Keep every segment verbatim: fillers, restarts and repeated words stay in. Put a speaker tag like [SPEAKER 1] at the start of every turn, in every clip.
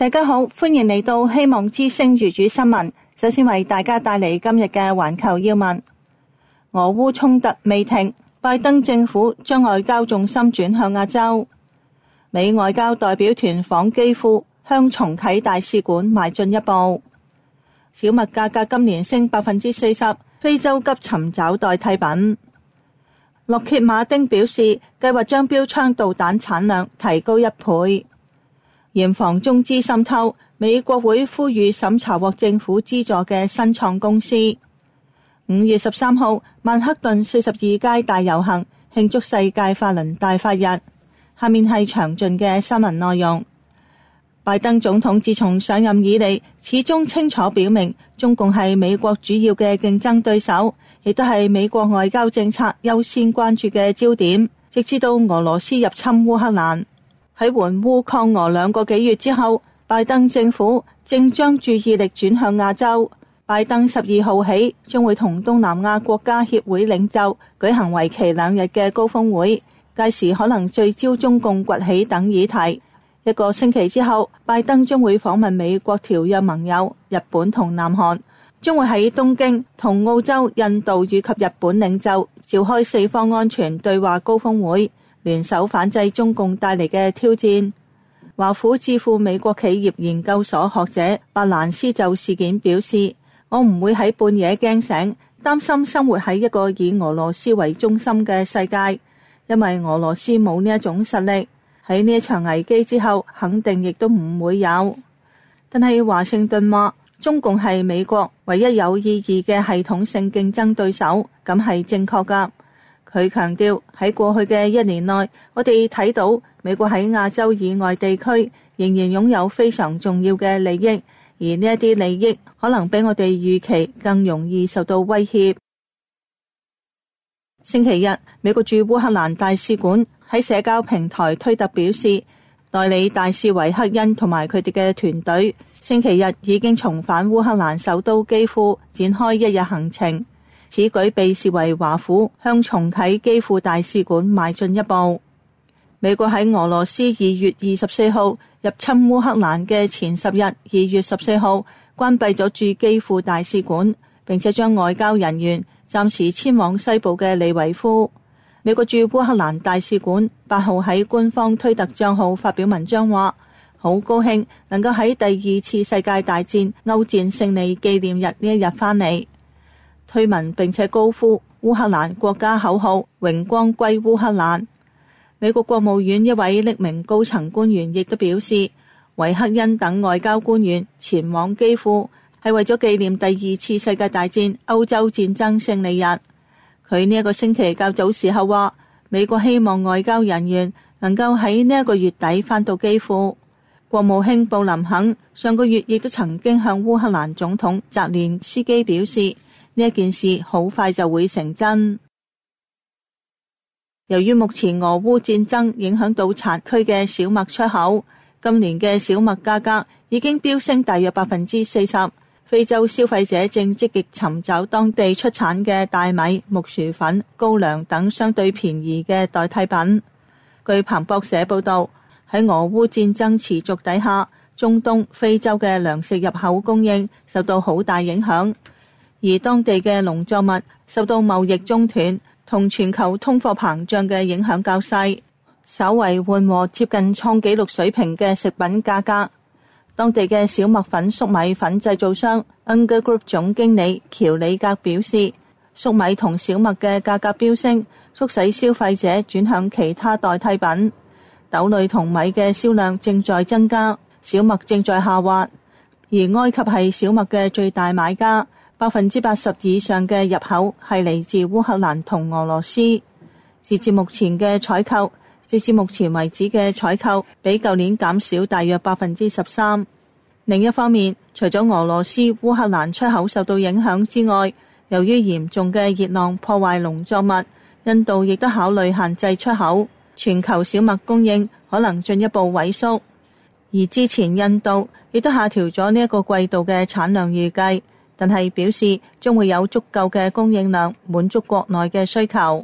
[SPEAKER 1] 大家好，歡迎嚟到希望之聲粵語新聞。首先為大家帶嚟今日嘅環球要聞。俄烏衝突未停，拜登政府將外交重心轉向亞洲。美外交代表團訪基輔，向重啟大使館邁進一步。小麥價格今年升百分之四十，非洲急尋找代替品。洛歇馬丁表示，計劃將標槍導彈產量提高一倍。嚴防中資滲透，美國會呼籲審查獲政府資助嘅新創公司。五月十三號，曼克頓四十二街大遊行慶祝世界法輪大法日。下面係詳盡嘅新聞內容。拜登總統自從上任以嚟，始終清楚表明，中共係美國主要嘅競爭對手，亦都係美國外交政策優先關注嘅焦點，直至到俄羅斯入侵烏克蘭。喺援烏抗俄兩個幾月之後，拜登政府正將注意力轉向亞洲。拜登十二號起將會同東南亞國家協會領袖舉行為期兩日嘅高峰會，屆時可能聚焦中共崛起等議題。一個星期之後，拜登將會訪問美國條約盟友日本同南韓，將會喺東京同澳洲、印度以及日本領袖召開四方安全對話高峰會，聯手反制中共帶嚟嘅挑戰。華府智庫美國企業研究所學者伯蘭斯就事件表示，我唔會喺半夜驚醒，擔心生活喺一個以俄羅斯為中心嘅世界，因為俄羅斯冇呢一種實力。喺呢一場危機之後，肯定亦都唔會有。但係華盛頓話，中共係美國唯一有意義嘅系統性競爭對手，咁係正確㗎。佢強調，喺過去嘅一年內，我哋睇到美國喺亞洲以外地區仍然擁有非常重要嘅利益，而呢一啲利益可能比我哋預期更容易受到威脅。星期日，美國駐烏克蘭大使館喺社交平台推特表示，代理大使維克恩同埋佢哋嘅團隊星期日已經重返烏克蘭首都基輔，展開一日行程。此舉被視為華府向重啟基輔大使館邁進一步。美國喺俄羅斯二月二十四號入侵烏克蘭嘅前十日，二月十四號關閉咗駐基輔大使館，並且將外交人員暫時遷往西部嘅利維夫。美國駐烏克蘭大使館八號喺官方推特賬號發表文章話，好高興能夠喺第二次世界大戰歐戰勝利紀念日呢一日返嚟。推文並且高呼烏克蘭國家口號，榮光歸烏克蘭。美國國務院一位匿名高層官員亦都表示，維克恩等外交官員前往基輔係為咗紀念第二次世界大戰歐洲戰爭勝利日。佢呢一個星期較早時候話，美國希望外交人員能夠喺呢一個月底返到基輔。國務卿布林肯上個月亦都曾經向烏克蘭總統澤連斯基表示，呢一件事好快就會成真。由於目前俄烏戰爭影響到產區嘅小麥出口，今年嘅小麥價格已經飆升大約百分之四十。非洲消費者正積極尋找當地出產嘅大米、木薯粉、高粱等相對便宜嘅代替品。據彭博社報道，喺俄烏戰爭持續底下，中東、非洲嘅糧食入口供應受到好大影響。而當地嘅農作物受到貿易中斷同全球通貨膨脹嘅影響較細，稍為緩和接近創紀錄水平嘅食品價格。當地嘅小麥粉、粟米粉製造商 Unger Group 總經理喬里格表示，粟米同小麥嘅價格飆升，促使消費者轉向其他代替品。豆類同米嘅銷量正在增加，小麥正在下滑。而埃及係小麥嘅最大買家。百分之八十以上嘅入口係嚟自烏克蘭同俄羅斯。截至目前嘅採購，截至目前為止嘅採購比舊年減少大約百分之十三。另一方面，除咗俄羅斯、烏克蘭出口受到影響之外，由於嚴重嘅熱浪破壞農作物，印度亦都考慮限制出口，全球小麥供應可能進一步萎縮。而之前印度亦都下調咗呢一個季度嘅產量預計。但係表示將會有足夠嘅供應量滿足國內嘅需求。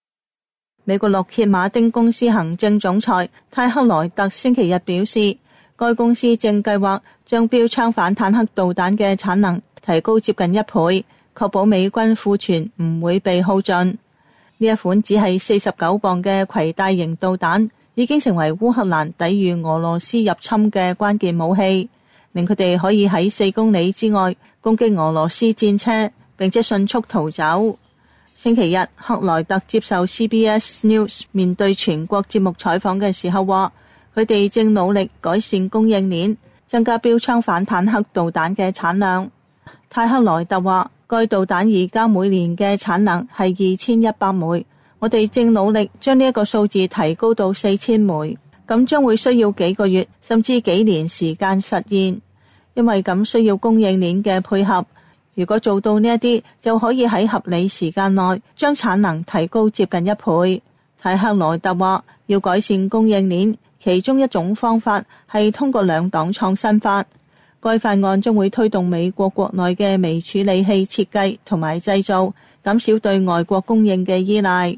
[SPEAKER 1] 美國洛歇馬丁公司行政總裁泰克萊特星期日表示， 該公司正計劃將標槍反坦克導彈嘅產能提高接近一倍，確保美軍庫存唔會被耗盡。呢一款只係四十九磅嘅攜帶型導彈，已經成為烏克蘭抵禦俄羅斯入侵嘅關鍵武器，令佢哋可以喺四公里之外攻擊俄羅斯戰車，並且迅速逃走。星期日，克萊特接受 C B S News 面對全國節目採訪嘅時候話，佢哋正努力改善供應鏈，增加標槍反坦克導彈嘅產量。泰克萊特話，該導彈而家每年嘅產能係二千一百枚，我哋正努力將呢一個數字提高到四千枚，咁將會需要幾個月甚至幾年時間實現，因為咁需要供應鏈嘅配合。如果做到呢一啲，就可以喺合理時間內將產能提高接近一倍。泰克萊特話，要改善供應鏈，其中一種方法係通過兩黨創新法。該法案將會推動美國國內嘅微處理器設計同埋製造，減少對外國供應嘅依賴。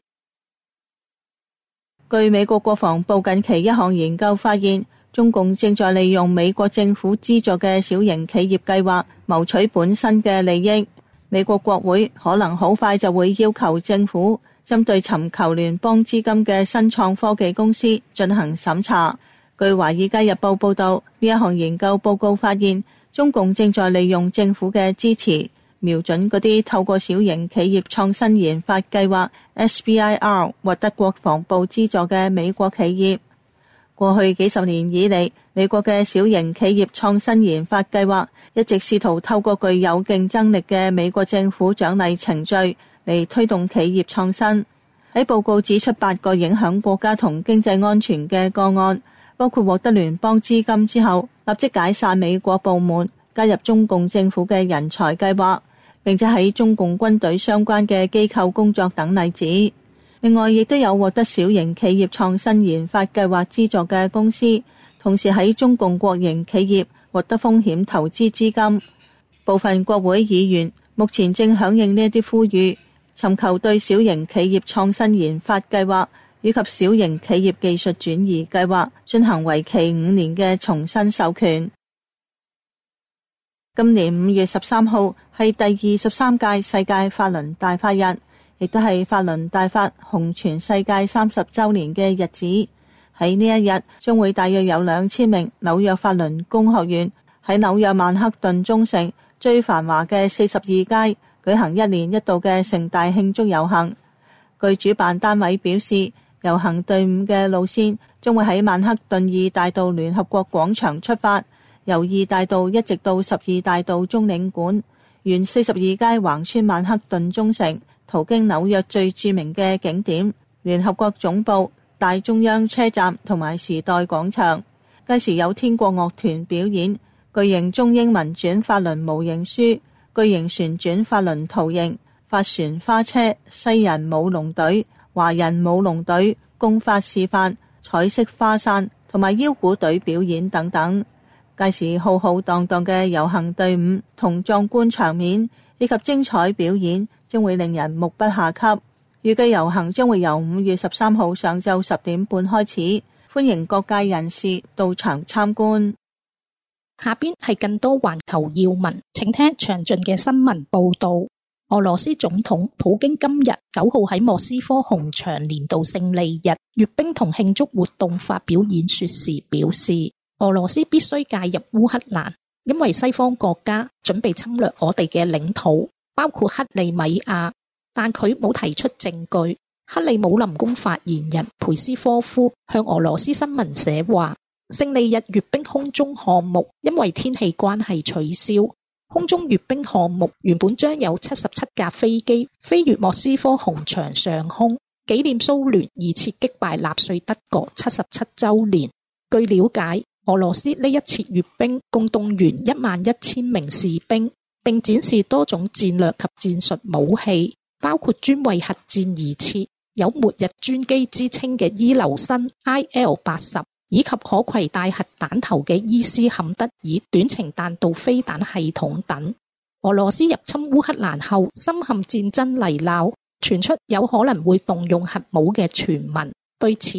[SPEAKER 1] 據美國國防部近期一項研究發現，中共正在利用美國政府資助嘅小型企業計劃謀取本身嘅利益。美國國會可能好快就會要求政府針對尋求聯邦資金嘅新創科技公司進行審查。據華爾街日報報道，呢一項研究報告發現，中共正在利用政府嘅支持，瞄準嗰啲透過小型企業創新研發計劃 S B I R 獲得國防部資助嘅美國企業。過去幾十年以嚟，美國嘅小型企業創新研發計劃一直試圖透過具有競爭力嘅美國政府獎勵程序嚟推動企業創新。喺報告指出八個影響國家同經濟安全嘅個案，包括獲得聯邦資金之後立即解散美國部門，加入中共政府嘅人才計劃，並且喺中共軍隊相關嘅機構工作等例子。另外，亦都有獲得小型企業創新研發計劃資助嘅公司，同時喺中共國營企業獲得風險投資資金。部分國會議員目前正響應呢一啲呼籲，尋求對小型企業創新研發計劃以及小型企業技術轉移計劃進行為期五年嘅重新授權。今年五月十三號係第二十三屆世界法輪大法日，亦都係法輪大法紅傳世界三十週年嘅日子。喺呢一日，將會大約有兩千名紐約法輪功學員喺紐約曼克頓中城最繁華嘅四十二街舉行一年一度嘅盛大慶祝遊行。據主辦單位表示，遊行隊伍嘅路線將會喺曼克頓二大道聯合國廣場出發，由二大道一直到十二大道中領館，沿四十二街橫穿曼克頓中城，途經紐約最著名嘅景點聯合國總部、大中央車站同埋時代廣場。屆時有天國樂團表演巨型中英文轉法輪模型書、巨型旋轉法輪圖形、法旋花車、西人舞龍隊、華人舞龍隊、功法示範、彩色花傘同埋腰鼓隊表演等等。屆時浩浩蕩蕩嘅遊行隊伍同壯觀場面以及精彩表演將會令人目不暇給。預計遊行將會由五月十三號上晝十點半開始，歡迎各界人士到場參觀。
[SPEAKER 2] 下邊係更多環球要聞，請聽詳盡嘅新聞報道。俄羅斯總統普京今日九號喺莫斯科紅場年度勝利日閱兵同慶祝活動發表演說時表示，俄羅斯必須介入烏克蘭，因為西方國家準備侵略我哋嘅領土，包括克里米亞，但佢冇提出證據。克里姆林宮發言人佩斯科夫向俄羅斯新聞社話，勝利日閱兵空中項目因為天氣關係取消。空中閱兵項目原本將有七十七架飛機飛越莫斯科紅場上空，紀念蘇聯二次擊敗納粹德國七十七週年。據了解，俄羅斯呢一次閱兵共動員一萬一千名士兵，並展示多種戰略及戰術武器，包括專為核戰而設、有末日專機之稱嘅伊留申 I L 八十，以及可攜帶核彈頭嘅伊斯坎德爾短程彈道飛彈系統等。俄羅斯入侵烏克蘭後深陷戰爭泥淖，傳出有可能會動用核武嘅傳聞。對此，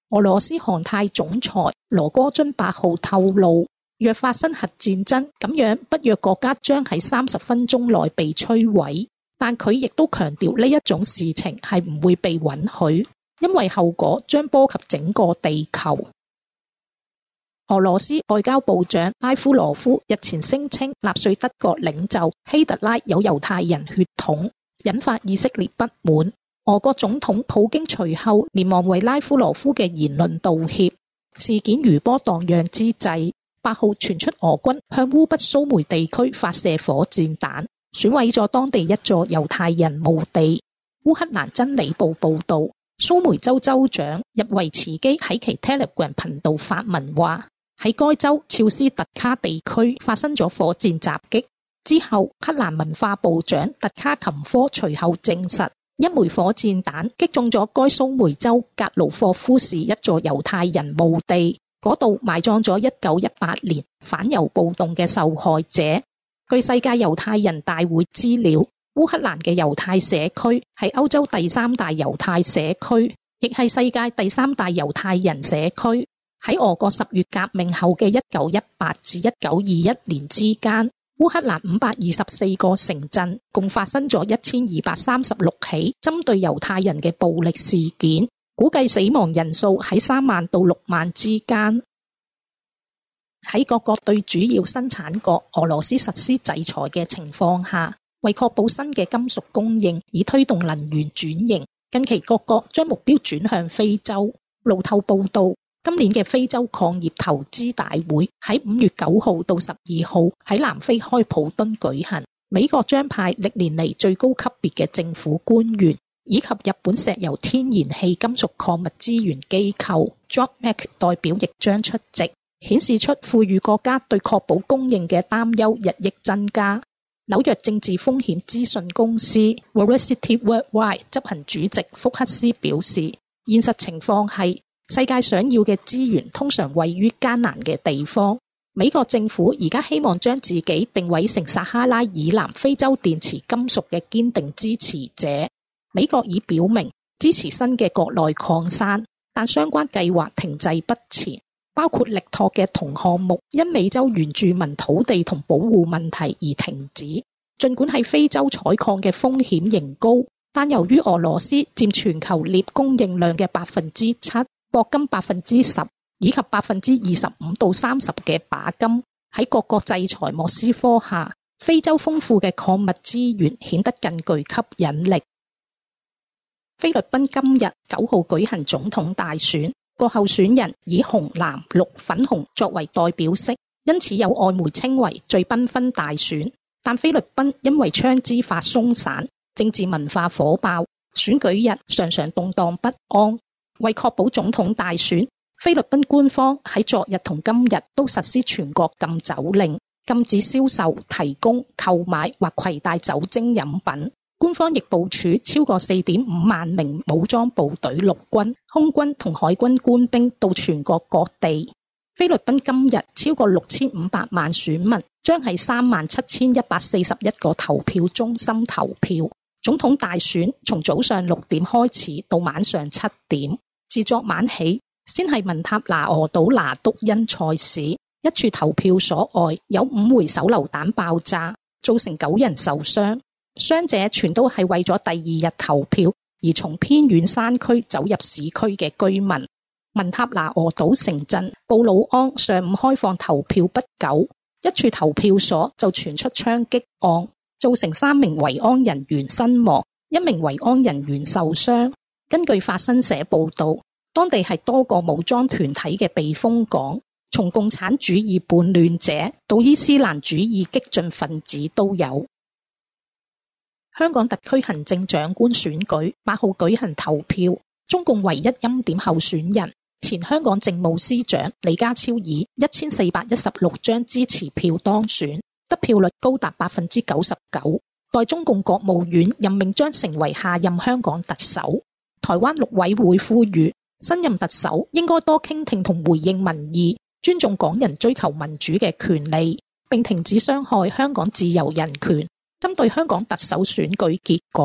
[SPEAKER 2] 俄羅斯航太總裁羅戈津八號透露，若發生核戰爭，咁樣北約國家將喺三十分鐘內被摧毀。但佢亦都強調呢一種事情係唔會被允許，因為後果將波及整個地球。俄羅斯外交部長拉夫羅夫日前聲稱納粹德國領袖希特拉有猶太人血統，引發以色列不滿。俄國總統普京隨後連忙為拉夫羅夫嘅言論道歉。事件餘波蕩漾之際，八號傳出俄軍向烏北蘇梅地區發射火箭彈，損毀咗當地一座猶太人墓地。烏克蘭真理報報道，蘇梅州州長日維茨基喺其 Telegram 頻道發文話，喺該州肖斯特卡地區發生咗火箭襲擊之後，克蘭文化部長特卡琴科隨後證實，一枚火箭彈擊中咗該蘇梅州格魯霍夫市一座猶太人墓地，嗰度埋葬咗一九一八年反猶暴動嘅受害者。據世界猶太人大會資料，烏克蘭嘅猶太社區係歐洲第三大猶太社區，亦係世界第三大猶太人社區。喺俄國十月革命後嘅一九一八至一九二一年之間，烏克蘭五百二十四個城鎮共發生咗一千二百三十六起針對猶太人嘅暴力事件，估計死亡人數喺三萬到六萬之間。喺各國對主要生產國俄羅斯實施制裁嘅情況下，為確保新嘅金屬供應，以推動能源轉型，近期各國將目標轉向非洲。路透報道，今年嘅非洲礦業投資大會喺五月九號到十二號喺南非開普敦舉行。美國將派歷年嚟最高級別嘅政府官員，以及日本石油天然氣金屬礦物資源機構 JOGMEC 代表亦將出席，顯示出富裕國家對確保供應嘅擔憂日益增加。紐約政治風險資訊公司 Veracity Worldwide 執行主席福克斯表示，現實情況係世界想要嘅資源通常位於艱難嘅地方。美國政府而家希望將自己定位成撒哈拉以南非洲電池金屬嘅堅定支持者。美國已表明支持新嘅國內礦山，但相關計劃停滯不前，包括力拓嘅銅項目因美洲原住民土地同保護問題而停止。儘管喺非洲採礦嘅風險仍高，但由於俄羅斯佔全球鎳供應量嘅百分之七，鉑金百分之十以及百分之二十五到三十嘅鈀金，喺各國制裁莫斯科下，非洲豐富嘅礦物資源顯得更具吸引力。菲律賓今日九號舉行總統大選，各候選人以紅、藍、綠、粉紅作為代表色，因此有外媒稱為最繽紛大選。但菲律賓因為槍支法鬆散，政治文化火爆，選舉日常常動盪不安。為確保總統大選，菲律賓官方喺昨日同今日都實施全國禁酒令，禁止銷售、提供、購買或攜帶酒精飲品。官方亦部署超過四點五萬名武裝部隊、陸軍、空軍同海軍官兵到全國各地。菲律賓今日超過六千五百萬選民將喺三萬七千一百四十一個投票中心投票。總統大選從早上六點開始到晚上七點。自昨晚起，先係文塔拿俄島拿督因塞市一處投票所外有五枚手榴彈爆炸，造成九人受傷，傷者全都係為咗第二日投票而從偏遠山區走入市區嘅居民。文塔拿俄島城鎮布魯安上午開放投票不久，一處投票所就傳出槍擊案，造成三名維安人員身亡，一名維安人員受傷。根據法新社報道，當地係多個武裝團體嘅避風港，從共產主義叛亂者到伊斯蘭主義激進分子都有。香港特區行政長官選舉八號舉行投票，中共唯一欽點候選人前香港政務司長李家超以一千四百一十六張支持票當選，得票率高達百分之九十九。待中共國務院任命將成為下任香港特首。台灣陸委會呼籲新任特首應該多傾聽同回應民意，尊重港人追求民主嘅權利，並停止傷害香港自由人權。針對香港特首選舉結果，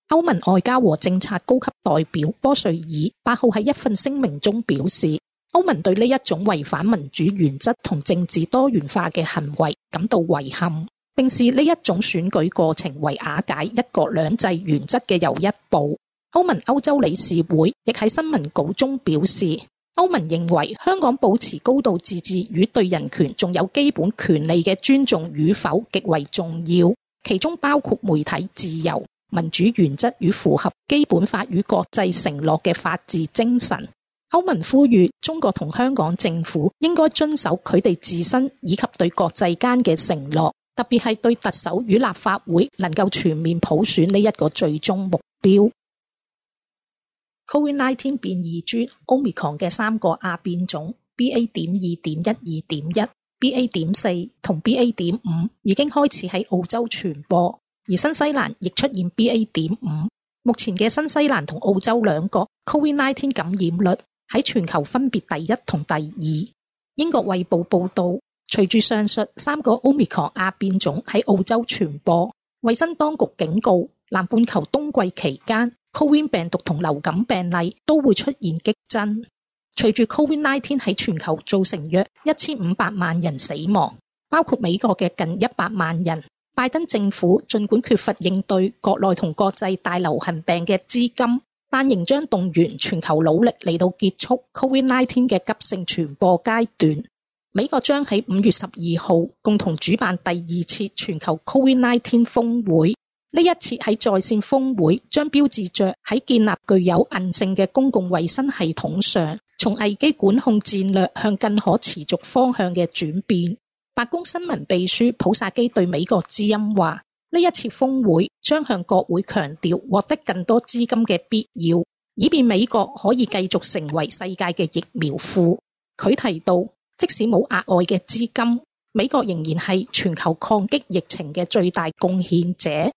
[SPEAKER 2] 歐盟外交和政策高級代表波瑞爾八號喺一份聲明中表示，歐盟對呢一種違反民主原則同政治多元化嘅行為感到遺憾，並視呢一種選舉過程為瓦解一國兩制原則嘅又一步。歐盟歐洲理事會亦喺新聞稿中表示，歐盟認為香港保持高度自治與對人權仲有基本權利嘅尊重與否極為重要，其中包括媒體自由、民主原則與符合基本法與國際承諾嘅法治精神。歐盟呼籲中國同香港政府應該遵守佢哋自身以及對國際間嘅承諾，特別係對特首與立法會能夠全面普選呢一個最終目標。Covid 十九 變異株 Omicron 嘅三個亞變種 B A 點二點一二點一、B A 點四同 B A 點五已經開始喺澳洲傳播，而新西蘭亦出現 B A 點五。目前嘅新西蘭同澳洲兩國 Covid 十九 感染率喺全球分別第一同第二。英國衛報報道，隨住上述三個 Omicron 亞變種喺澳洲傳播，衛生當局警告南半球冬季期間Covid 病毒同流感病例都會出現激增。隨住 Covid 十九 喺全球造成約一千五百萬人死亡，包括美國嘅近一百萬人，拜登政府盡管缺乏應對國內同國際大流行病嘅資金，但仍將動員全球努力嚟到結束 Covid 十九 嘅急性傳播階段。美國將喺五月十二號共同主辦第二次全球 Covid 十九 峰會。呢一次喺在線峰會將標誌着喺建立具有韌性嘅公共衛生系統上，從危機管控戰略向更可持續方向嘅轉變。白宮新聞秘書普薩基對美國之音話，呢一次峰會將向國會強調獲得更多資金嘅必要，以便美國可以繼續成為世界嘅疫苗庫。佢提到，即使冇額外嘅資金，美國仍然係全球抗擊疫情嘅最大貢獻者。